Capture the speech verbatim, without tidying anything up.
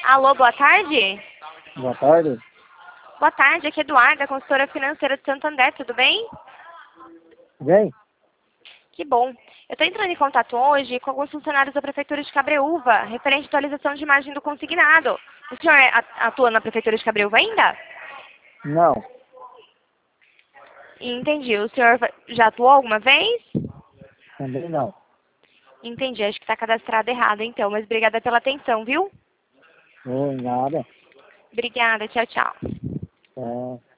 Alô, boa tarde? Boa tarde. Boa tarde, aqui é Eduarda, consultora financeira de Santo André, tudo bem? Bem? Que bom. Eu estou entrando em contato hoje com alguns funcionários da Prefeitura de Cabreúva, referente à atualização de imagem do consignado. O senhor a- atua na Prefeitura de Cabreúva ainda? Não, Entendi. O senhor va- já atuou alguma vez? também não. Entendi, acho que está cadastrado errado então, mas obrigada pela atenção, viu? Oi, nada. Obrigada, tchau, tchau. É.